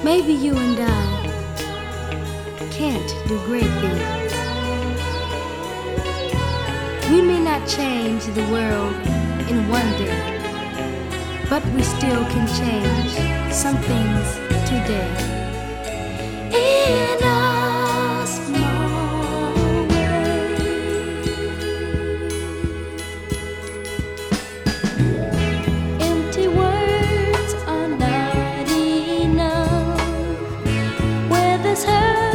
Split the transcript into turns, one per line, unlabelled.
Maybe you and I can't do great things. We may not change the world in one day, but we still can change some things today. In a small way. Empty words are not enough where there's hurt.